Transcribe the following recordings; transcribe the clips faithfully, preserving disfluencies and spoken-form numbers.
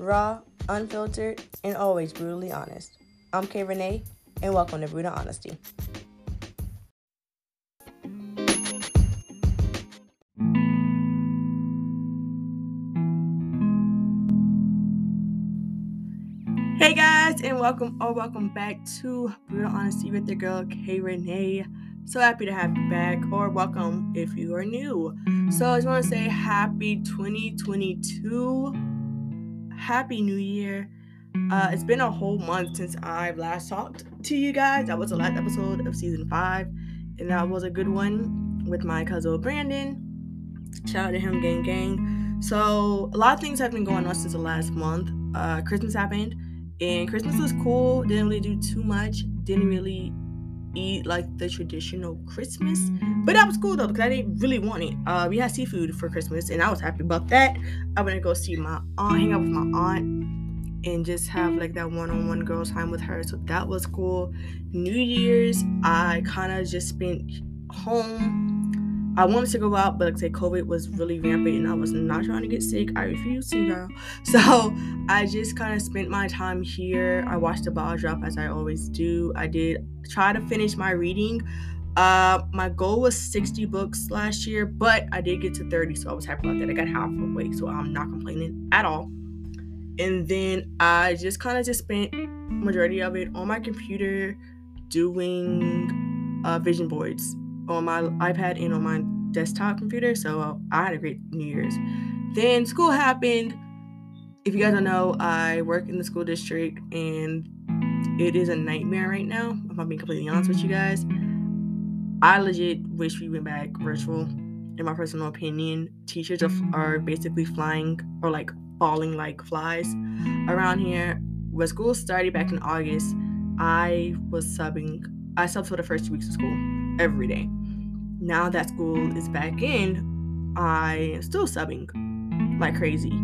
raw, unfiltered, and always brutally honest. I'm Kay Renee, and welcome to Brutal Honesty. Hey guys, and welcome or welcome back to Brutal Honesty with your girl Kay Renee. So happy to have you back, or welcome if you are new. So I just want to say happy twenty twenty-two, happy New Year. Uh, it's been a whole month since I've last talked to you guys. That was the last episode of season five, and that was a good one with my cousin Brandon. Shout out to him, gang gang. So a lot of things have been going on since the last month. Uh, Christmas happened, and Christmas was cool. Didn't really do too much. Didn't really eat like the traditional Christmas, but that was cool though because I didn't really want it. Uh, we had seafood for Christmas, and I was happy about that. I went to go see my aunt, hang out with my aunt, and just have like that one-on-one girl time with her. So that was cool. New Year's, I kind of just spent home. I wanted to go out, but like I said, COVID was really rampant and I was not trying to get sick. I refused to, girl. So I just kind of spent my time here. I watched the ball drop as I always do. I did try to finish my reading. Uh, my goal was sixty books last year, but I did get to thirty, so I was happy about that. I got halfway, so I'm not complaining at all. And then I just kind of just spent majority of it on my computer doing uh, vision boards on my iPad and on my desktop computer. So uh, I had a great New Year's. Then school happened. If you guys don't know, I work in the school district and it is a nightmare right now. If I'm being completely honest with you guys, I legit wish we went back virtual. In my personal opinion, teachers are, are basically flying or like falling like flies around here. When school started back in August, I was subbing. I subbed for the first two weeks of school every day. Now that school is back in, I am still subbing like crazy.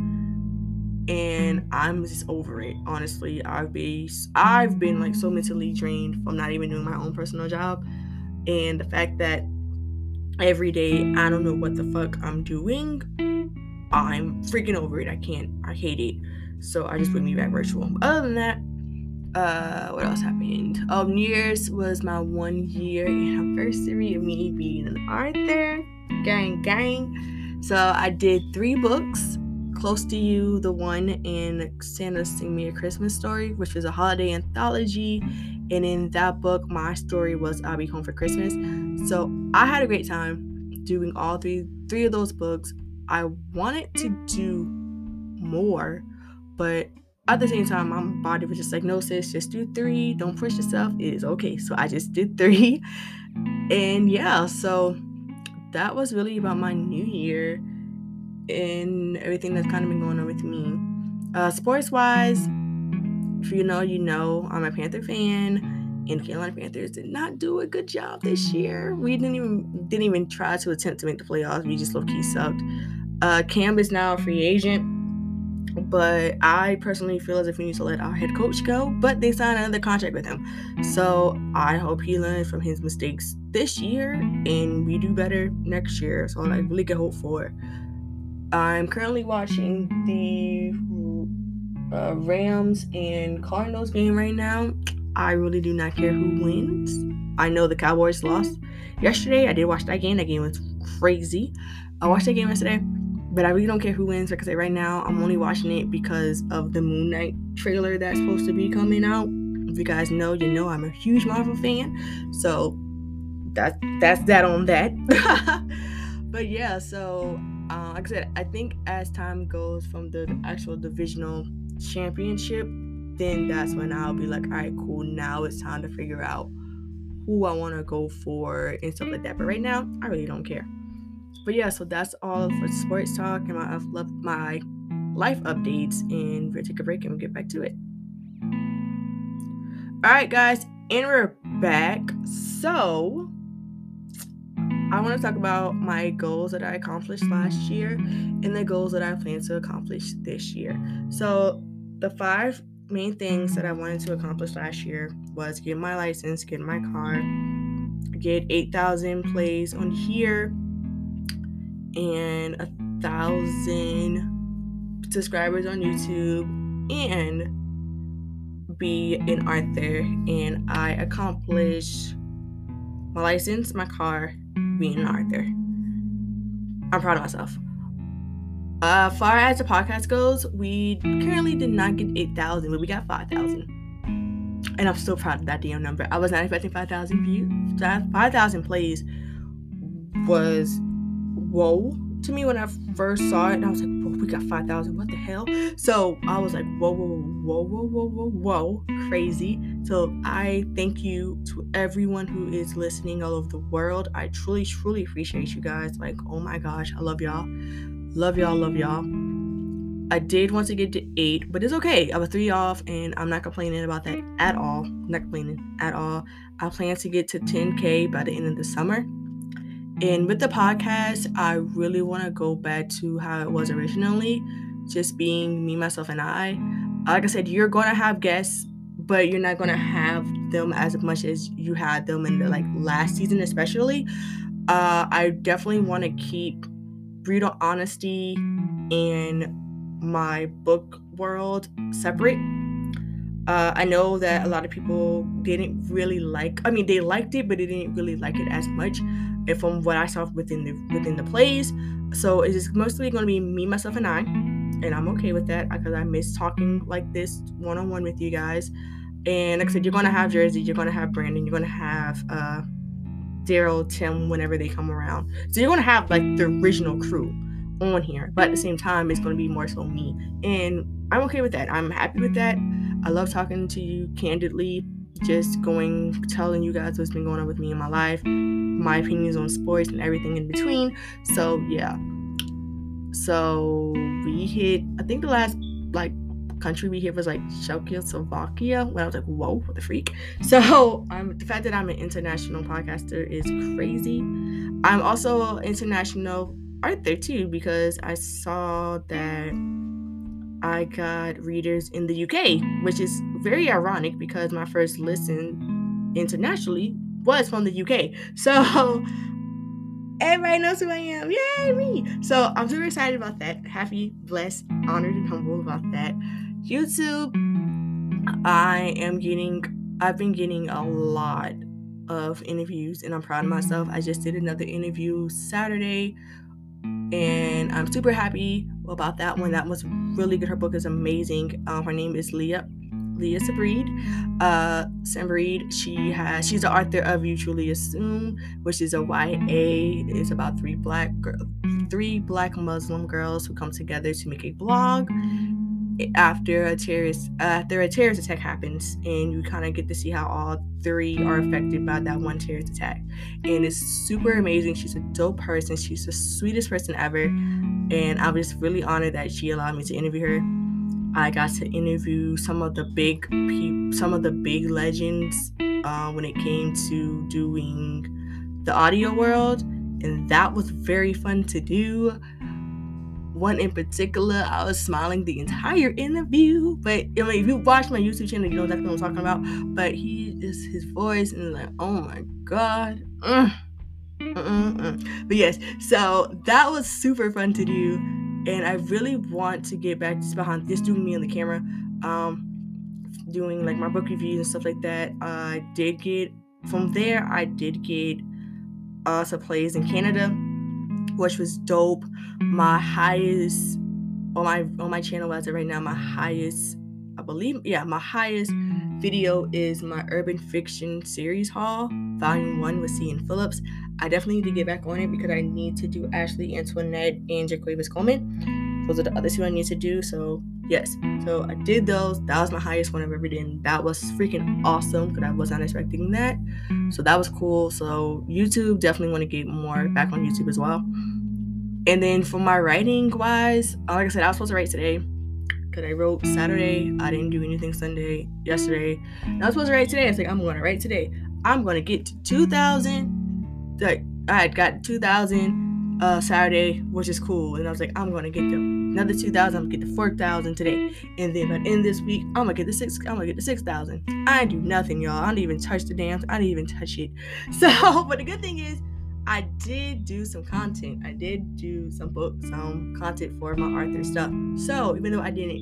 And I'm just over it, honestly. I've been, I've been like so mentally drained from not even doing my own personal job. And the fact that every day I don't know what the fuck I'm doing, I'm freaking over it. I can't. I hate it. So I just put me back virtual. But other than that, uh, what else happened? Oh, New Year's was my one year anniversary of me being an author. Gang, gang. So I did three books. Close to You, the one, and Santa Sing Me a Christmas Story, which was a holiday anthology. And in that book, my story was I'll Be Home for Christmas. So I had a great time doing all three three of those books. I wanted to do more, but at the same time, my body was just like, no, sis, just do three. Don't push yourself. It is okay. So I just did three. And yeah, so that was really about my New Year and everything that's kind of been going on with me. Uh, sports-wise, if you know, you know, I'm a Panther fan, and Carolina Panthers did not do a good job this year. We didn't even didn't even try to attempt to make the playoffs. We just low-key sucked. Uh, Cam is now a free agent, but I personally feel as if we need to let our head coach go, but they signed another contract with him. So I hope he learns from his mistakes this year, and we do better next year. So I really can hope for. I'm currently watching the uh, Rams and Cardinals game right now. I really do not care who wins. I know the Cowboys lost yesterday. I did watch that game. That game was crazy. I watched that game yesterday, but I really don't care who wins. Like I said, right now, I'm only watching it because of the Moon Knight trailer that's supposed to be coming out. If you guys know, you know I'm a huge Marvel fan. So that, that's that on that. But yeah, so uh, like I said, I think as time goes from the actual divisional championship, then that's when I'll be like, all right, cool, now it's time to figure out who I want to go for and stuff like that. But right now, I really don't care. But yeah, so that's all for sports talk and my my life updates, and we'll take a break and we'll get back to it. All right, guys, and we're back. So I want to talk about my goals that I accomplished last year and the goals that I plan to accomplish this year. So the five main things that I wanted to accomplish last year was get my license, get my car, get eight thousand plays on here, and a thousand subscribers on YouTube, and be an author. And I accomplished my license, my car, being an author. I'm proud of myself. Uh, far as the podcast goes, we currently did not get eight thousand, but we got five thousand. And I'm still proud of that damn number. I was not expecting five thousand views. five thousand plays was whoa to me when I first saw it. And I was like, whoa, we got five thousand. What the hell? So I was like, whoa, whoa, whoa, whoa, whoa, whoa, whoa, crazy. So I thank you to everyone who is listening all over the world. I truly, truly appreciate you guys. Like, oh my gosh, I love y'all. Love y'all, love y'all. I did want to get to eight, but it's okay. I was three off, and I'm not complaining about that at all. I'm not complaining at all. I plan to get to ten K by the end of the summer. And with the podcast, I really want to go back to how it was originally, just being me, myself, and I. Like I said, you're going to have guests, but you're not going to have them as much as you had them in the like last season, especially. Uh, I definitely want to keep Brutal Honesty and my book world separate. Uh, I know that a lot of people didn't really like, I mean, they liked it, but they didn't really like it as much and from what I saw within the within the plays. So it is mostly going to be me, myself, and I. And I'm okay with that because I miss talking like this one-on-one with you guys. And like I said, you're going to have Jersey, you're going to have Brandon, you're going to have uh, Daryl, Tim, whenever they come around. So you're going to have like the original crew on here, but at the same time it's going to be more so me, and I'm okay with that. I'm happy with that. I love talking to you candidly, just going telling you guys what's been going on with me in my life, my opinions on sports and everything in between. So yeah, so we hit, I think the last like country we hit was like Czechoslovakia, when I was like, whoa, what the freak. So um, the fact that I'm an international podcaster is crazy. I'm also an international author too, because I saw that I got readers in the U K, which is very ironic because my first listen internationally was from the U K. So everybody knows who I am. Yay, me. So I'm super excited about that. Happy, blessed, honored, and humble about that. YouTube, I am getting, I've been getting a lot of interviews, and I'm proud of myself. I just did another interview Saturday, and I'm super happy about that one. That was really good. Her book is amazing. Um, her name is Leah Leah Sabreed. Uh, Sabreed. She has. She's the author of You Truly Assume, which is a Y A. It's about three black three black Muslim girls who come together to make a blog after a terrorist after a terrorist attack happens, and you kind of get to see how all three are affected by that one terrorist attack. And it's super amazing. She's a dope person. She's the sweetest person ever, and I was really honored that she allowed me to interview her. I got to interview some of the big people, some of the big legends uh, when it came to doing the audio world, and that was very fun to do. One in particular, I was smiling the entire interview. But I mean, if you watch my YouTube channel, you know exactly what I'm talking about. But he just, his voice, and like, oh my god. Mm. But yes, so that was super fun to do, and I really want to get back just behind just doing me on the camera, um, doing like my book reviews and stuff like that. Uh, I did get from there. I did get uh, some plays in Canada, which was dope. My highest on my on my channel as of right now, my highest, I believe, yeah, my highest video is my urban fiction series haul, volume one with C N Phillips. I definitely need to get back on it because I need to do Ashley Antoinette and Jaquavis Coleman. Those are the other two I need to do. So yes, so I did those. That was my highest one I've ever done. That was freaking awesome because I was not expecting that. So that was cool. So YouTube, definitely want to get more back on YouTube as well. And then for my writing wise, like I said, I was supposed to write today because I wrote Saturday. I didn't do anything Sunday, yesterday. And I was supposed to write today. I was like, I'm going to write today. I'm going to get to two thousand. Like, I had got two thousand uh, Saturday, which is cool. And I was like, I'm going to get them another two thousand. I'm going to get the four thousand today. And then by the end of this week, I'm going to get the six. I'm going to get the six thousand. I didn't do nothing, y'all. I didn't even touch the damn. I didn't even touch it. So, but the good thing is, I did do some content. I did do some book, some content for my Arthur stuff. So even though I didn't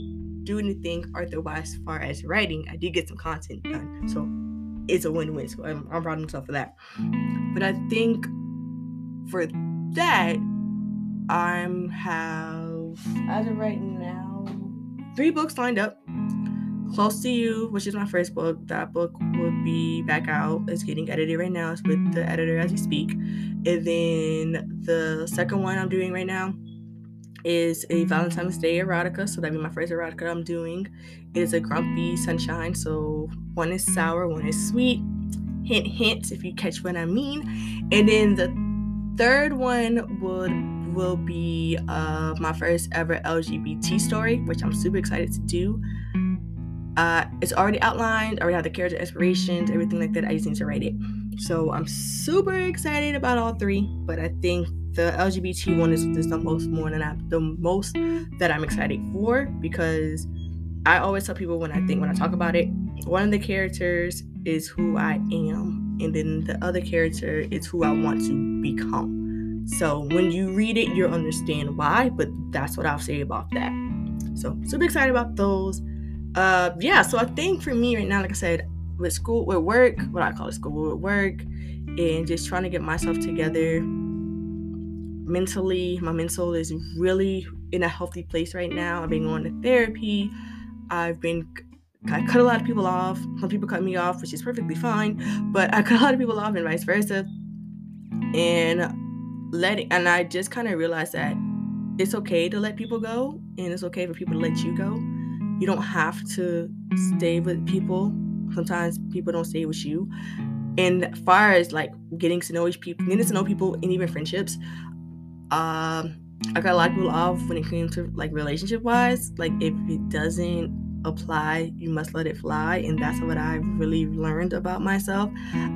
do anything otherwise as far as writing, I did get some content done. So it's a win-win. So I'm, I'm proud of myself for that. But I think for that, I have, as of right now, three books lined up. Close to You, which is my first book. That book will be back out. It's getting edited right now. It's with the editor as we speak. And then the second one I'm doing right now is a Valentine's Day erotica. So that'll be my first erotica I'm doing. It is a Grumpy Sunshine. So one is sour, one is sweet. Hint, hint, if you catch what I mean. And then the third one would will be uh, my first ever L G B T story, which I'm super excited to do. Uh, it's already outlined. I already have the character inspirations, everything like that. I just need to write it. So I'm super excited about all three. But I think the L G B T one is, is the most more than I, the most that I'm excited for, because I always tell people when I think when I talk about it, one of the characters is who I am, and then the other character is who I want to become. So when you read it, you'll understand why. But that's what I'll say about that. So super excited about those. Uh, yeah, so I think for me right now, like I said, with school, with work, what I call it school, with work, and just trying to get myself together mentally. My mental is really in a healthy place right now. I've been going to therapy. I've been, I cut a lot of people off. Some people cut me off, which is perfectly fine, but I cut a lot of people off and vice versa. And letting, and I just kind of realized that it's okay to let people go, and it's okay for people to let you go. You don't have to stay with people. Sometimes people don't stay with you. And as far as like getting to know each people, getting to know people, and even friendships, um, I got a lot of people off when it came to like relationship wise. Like if it doesn't apply, you must let it fly. And that's what I really learned about myself.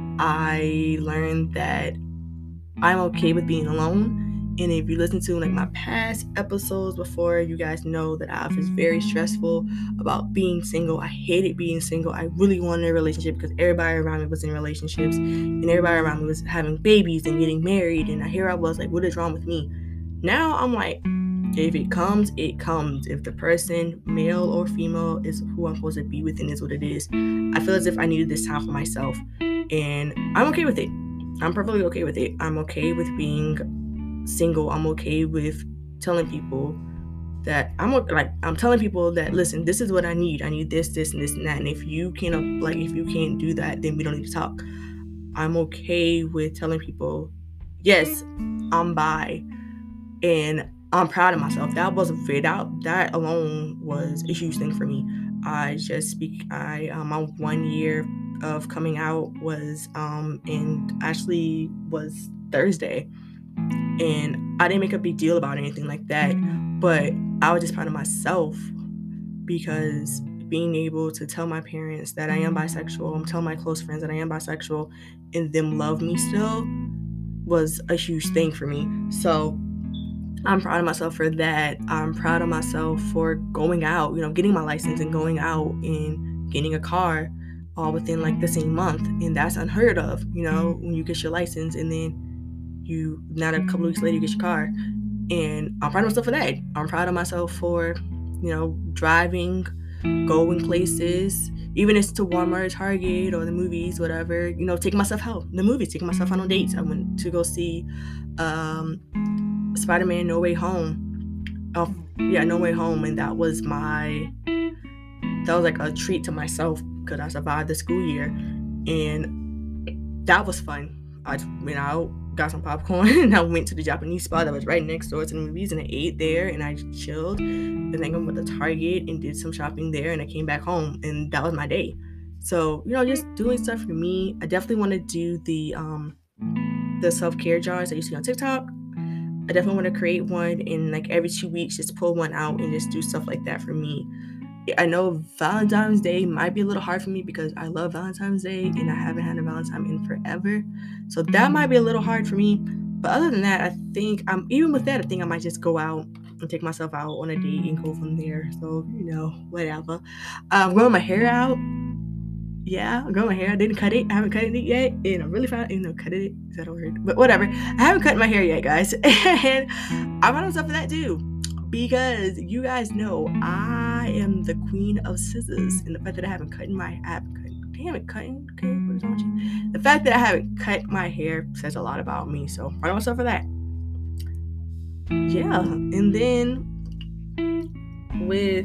I learned that I'm okay with being alone. And if you listen to like my past episodes before, you guys know that I was very stressful about being single. I hated being single. I really wanted a relationship because everybody around me was in relationships, and everybody around me was having babies and getting married. And here I was like, what is wrong with me? Now I'm like, if it comes, it comes. If the person, male or female, is who I'm supposed to be with, and is what it is. I feel as if I needed this time for myself, and I'm okay with it. I'm perfectly okay with it. I'm okay with being single. I'm okay with telling people that I'm like I'm telling people that, listen, this is what I need. I need this, this, and this, and that. And if you can't like if you can't do that, then we don't need to talk. I'm okay with telling people, yes, I'm bi, and I'm proud of myself. That was that that alone was a huge thing for me. I just speak. I um, my one year of coming out was um and actually was Thursday. And I didn't make a big deal about anything like that, but I was just proud of myself, because being able to tell my parents that I am bisexual, I'm telling my close friends that I am bisexual, and them love me still, was a huge thing for me. So I'm proud of myself for that. I'm proud of myself for going out, you know, getting my license and going out and getting a car all within like the same month. And that's unheard of, you know, when you get your license and then you, not a couple of weeks later, you get your car. And I'm proud of myself for that. I'm proud of myself for, you know, driving, going places, even if it's to Walmart, Target, or the movies, whatever, you know, taking myself out, the movies, taking myself out on dates. I went to go see um, Spider-Man No Way Home. Oh, yeah, No Way Home. And that was my, that was like a treat to myself, because I survived the school year. And that was fun. I went out, got some popcorn, and I went to the Japanese spot that was right next door to the movies, and I ate there, and I chilled, and then I went to Target and did some shopping there, and I came back home, and that was my day. So, you know, just doing stuff for me. I definitely want to do the um the self-care jars that you see on TikTok. I definitely want to create one, and like every two weeks just pull one out and just do stuff like that for me. I know Valentine's Day might be a little hard for me because I love Valentine's Day and I haven't had a Valentine in forever. So that might be a little hard for me. But other than that, I think I'm even with that, I think I might just go out and take myself out on a date and go from there. So, you know, whatever. I'm growing my hair out. Yeah, I'm growing my hair. I didn't cut it. I haven't cut it yet. And I'm really proud. You know, cut it. Is that a word? But whatever. I haven't cut my hair yet, guys. And I'm proud of myself for that too. Because you guys know I am the queen of scissors, and the fact that I haven't cut my, I haven't cut, damn it, cutting, okay, what is wrong with you? The fact that I haven't cut my hair says a lot about me, so I'm proud of myself for that. Yeah, and then with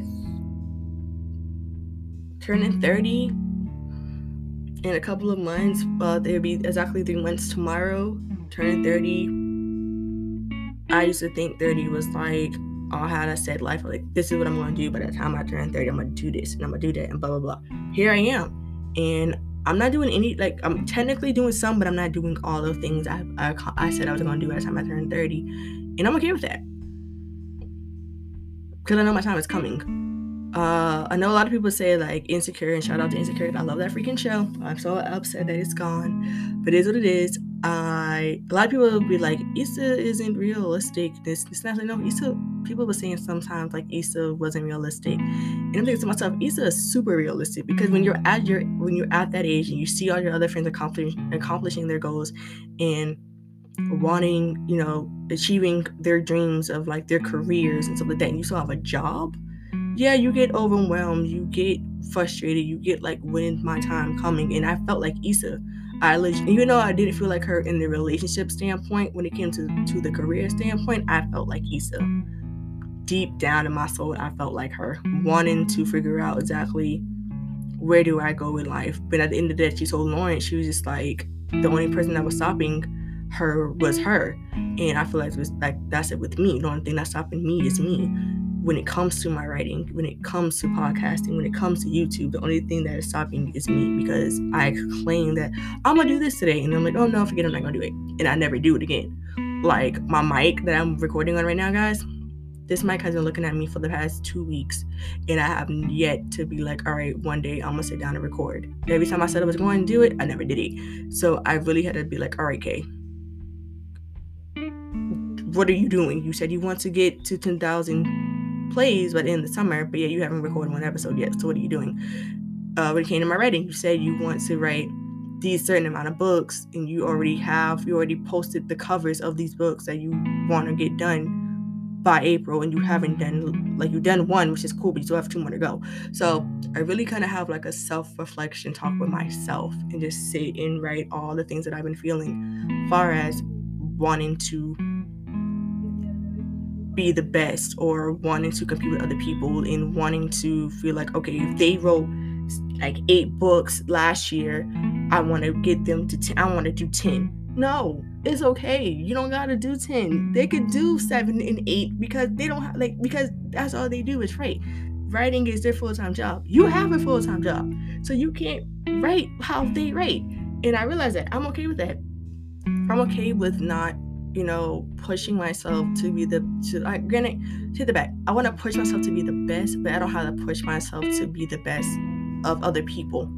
turning thirty in a couple of months, uh, there'll be exactly three months tomorrow, turning thirty. I used to think thirty was like, oh, I had a set life, like, this is what I'm going to do. By the time I turn thirty, I'm going to do this, and I'm going to do that, and blah, blah, blah. Here I am, and I'm not doing any, like, I'm technically doing some, but I'm not doing all the things I I, I said I was going to do by the time I turned thirty, and I'm okay with that, because I know my time is coming. Uh, I know a lot of people say, like, Insecure, and shout out to Insecure. I love that freaking show. I'm so upset that it's gone, but it is what it is. I a lot of people will be like, Issa isn't realistic. This, this, not like, no, Issa. People were saying sometimes like Issa wasn't realistic, and I'm thinking to myself, Issa is super realistic, because when you're at your when you're at that age and you see all your other friends accomplishing accomplishing their goals and wanting, you know, achieving their dreams of like their careers and stuff like that, and you still have a job. Yeah, you get overwhelmed, you get frustrated, you get like, when's my time coming? And I felt like Issa. I legit, even though I didn't feel like her in the relationship standpoint, when it came to, to the career standpoint, I felt like Issa. Deep down in my soul, I felt like her, wanting to figure out exactly where do I go in life. But at the end of the day, she told Lauren, she was just like, the only person that was stopping her was her. And I feel like it was like, that's it with me. The only thing that's stopping me is me. When it comes to my writing, when it comes to podcasting, when it comes to YouTube, the only thing that is stopping is me, because I claim that I'm going to do this today. And I'm like, oh no, forget it, I'm not going to do it. And I never do it again. Like my mic that I'm recording on right now, guys, this mic has been looking at me for the past two weeks. And I have yet to be like, all right, one day I'm going to sit down and record. Every time I said I was going to do it, I never did it. So I really had to be like, all right, Kay, what are you doing? You said you want to get to ten thousand plays by the end of the summer, but yeah, you haven't recorded one episode yet. So what are you doing? Uh, when it came to my writing, you said you want to write these certain amount of books, and you already have, you already posted the covers of these books that you want to get done by April, and you haven't done, like, you've done one, which is cool, but you still have two more to go. So I really kind of have like a self-reflection talk with myself, and just sit and write all the things that I've been feeling, as far as wanting to be the best, or wanting to compete with other people, and wanting to feel like, okay, if they wrote like eight books last year, I want to get them to ten. I want to do ten. No, it's okay. You don't gotta do ten. They could do seven and eight, because they don't have, like, because that's all they do is write. Writing is their full-time job. You have a full-time job, so you can't write how they write. And I realize that I'm okay with that. I'm okay with not, you know, pushing myself to be the, to, like, granted, to the back. I want to push myself to be the best, but I don't have to push myself to be the best of other people.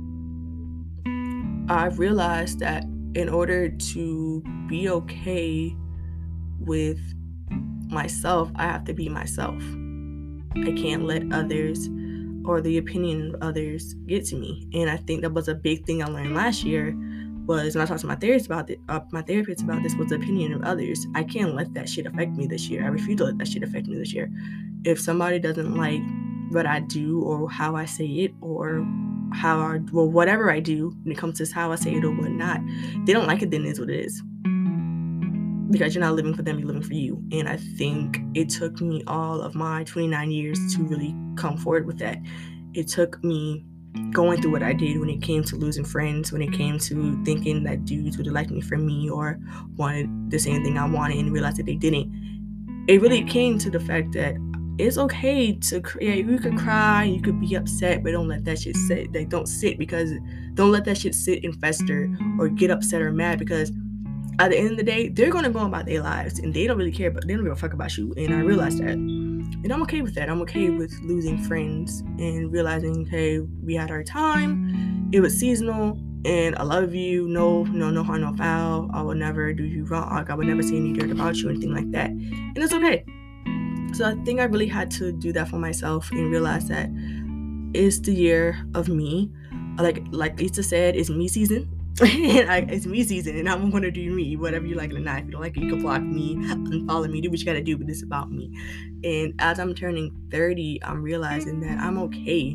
I've realized that in order to be okay with myself, I have to be myself. I can't let others or the opinion of others get to me. And I think that was a big thing I learned last year, was when I talked to my therapist about it, uh, my therapist about this, was the opinion of others. I can't let that shit affect me this year. I refuse to let that shit affect me this year. If somebody doesn't like what I do, or how I say it, or how I, well, whatever I do, when it comes to how I say it or whatnot, they don't like it, then it is what it is. Because you're not living for them, you're living for you. And I think it took me all of my twenty-nine years to really come forward with that. It took me going through what I did when it came to losing friends, when it came to thinking that dudes would like me for me, or wanted the same thing I wanted, and realized that they didn't. It really came to the fact that it's okay to create. You could cry, you could be upset, but don't let that shit sit. Like, don't sit, because don't let that shit sit and fester, or get upset or mad, because at the end of the day, they're going to go about their lives, and they don't really care, but they don't give a fuck about you. And I realized that. And I'm okay with that. I'm okay with losing friends and realizing, hey, we had our time. It was seasonal, and I love you. No, no, no harm, no foul. I will never do you wrong. I would never say any dirt about you or anything like that. And it's okay. So I think I really had to do that for myself, and realize that it's the year of me. Like, like Lisa said, it's me season. And I, it's me season, and I'm gonna do me, whatever you like it or not. If you don't like it, you can block me, unfollow me, do what you gotta do, but it's about me. And as I'm turning thirty, I'm realizing that I'm okay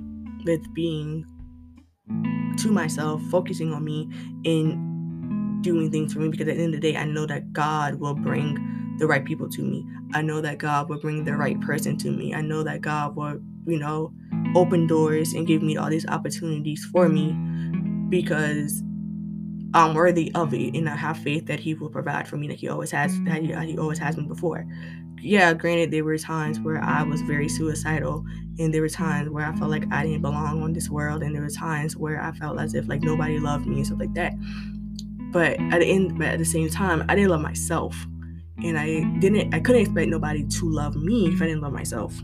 with being to myself, focusing on me, and doing things for me, because at the end of the day, I know that God will bring the right people to me. I know that God will bring the right person to me. I know that God will, you know, open doors and give me all these opportunities for me, because I'm worthy of it, and I have faith that He will provide for me, like He always has, that He, he always has been before. Yeah, granted, there were times where I was very suicidal, and there were times where I felt like I didn't belong on this world, and there were times where I felt as if like nobody loved me and stuff like that. But at the end, but at the same time, I didn't love myself, and I didn't, I couldn't expect nobody to love me if I didn't love myself.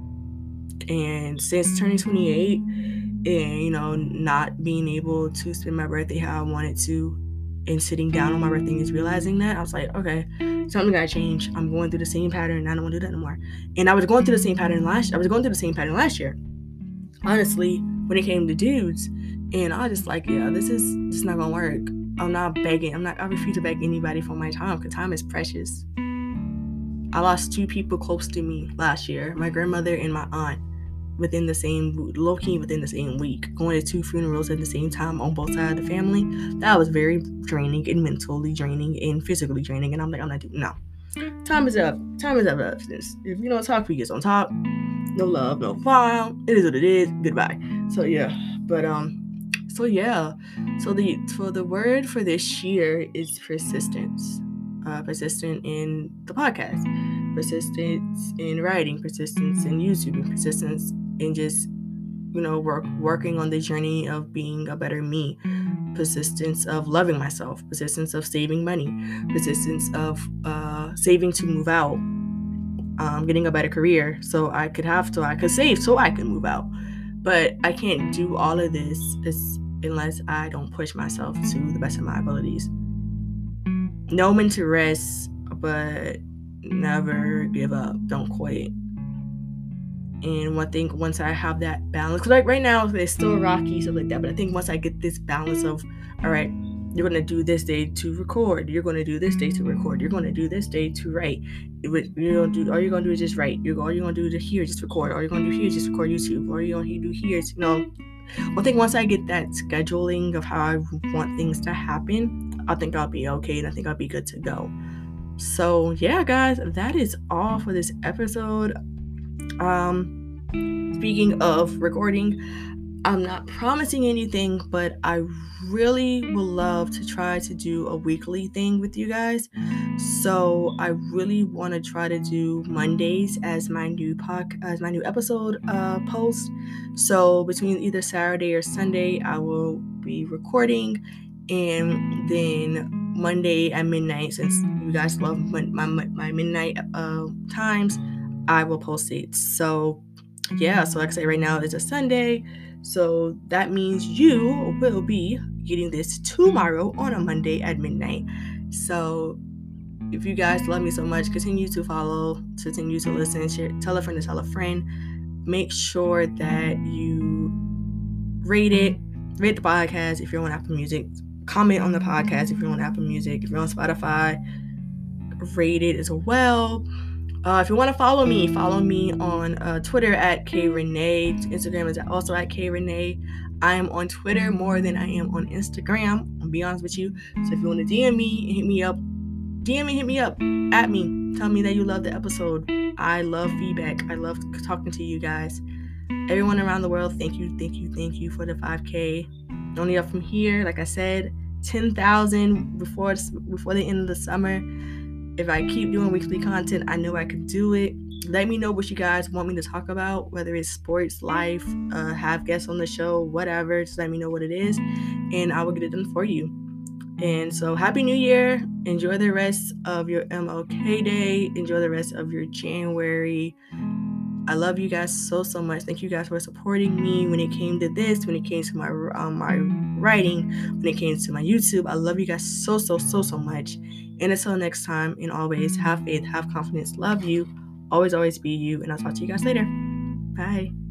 And since turning twenty-eight, and you know, not being able to spend my birthday how I wanted to, and sitting down on my birthday and just realizing that, I was like, okay, something gotta change. I'm going through the same pattern, and I don't want to do that anymore. And I was going through the same pattern last I was going through the same pattern last year, honestly, when it came to dudes. And I was just like, yeah, this is just not gonna work. I'm not begging. I'm not I refuse to beg anybody for my time, because time is precious. I lost two people close to me last year, my grandmother and my aunt, within the same, low-key within the same week, going to two funerals at the same time on both sides of the family. That was very draining, and mentally draining, and physically draining. And I'm like, I'm not doing, no. Time is up. Time is up. If you don't talk, we get on top. No love, no file. It is what it is. Goodbye. So yeah, but um, so yeah, so the so the word for this year is persistence. Uh, persistent in the podcast, persistence in writing, persistence in YouTube, persistence in just, you know, work working on the journey of being a better me, persistence of loving myself, persistence of saving money, persistence of uh, saving to move out, um, getting a better career so I could have so I could save so I could move out. But I can't do all of this unless I don't push myself to the best of my abilities. Know when to rest, but never give up. Don't quit. And I think once I have that balance, because like right now it's still rocky, stuff like that, but I think once I get this balance of, all right, you're going to do this day to record, you're going to do this day to record, you're going to do this day to write, you're going to do, all you're going to do is just write, you're, all you're going to do is here, just record, all you're going to do here is just record YouTube, all you're going to do here is, you know, I think once I get that scheduling of how I want things to happen, I think I'll be okay, and I think I'll be good to go. So yeah, guys, that is all for this episode. Um, speaking of recording, I'm not promising anything, but I really would love to try to do a weekly thing with you guys. So I really want to try to do Mondays as my new pod, as my new episode uh, post. So between either Saturday or Sunday, I will be recording, and then Monday at midnight, since you guys love my my, my midnight uh, times, I will post it. So yeah, so like I say, right now it's a Sunday, so that means you will be getting this tomorrow on a Monday at midnight. So if you guys love me so much, continue to follow, continue to listen, share, tell a friend to tell a friend. Make sure that you rate it, rate the podcast if you're on Apple Music. Comment on the podcast if you're on Apple Music. If you're on Spotify, rate it as well. Uh, if you want to follow me, follow me on uh, Twitter at K Renee. Instagram is also at K Renee. I am on Twitter more than I am on Instagram, I'll be honest with you. So if you want to D M me, hit me up. D M me, hit me up, at me. Tell me that you love the episode. I love feedback. I love talking to you guys. Everyone around the world, thank you, thank you, thank you for the five K. Only up from here, like I said, ten thousand before before the end of the summer. If I keep doing weekly content, I know I could do it. Let me know what you guys want me to talk about, whether it's sports, life, uh, have guests on the show, whatever. Just let me know what it is, and I will get it done for you. And so, Happy New Year. Enjoy the rest of your M L K Day. Enjoy the rest of your January. I love you guys so, so much. Thank you guys for supporting me when it came to this, when it came to my um, my writing, when it came to my YouTube. I love you guys so, so, so, so much. And until next time, and always, have faith, have confidence, love you, always, always be you. And I'll talk to you guys later. Bye.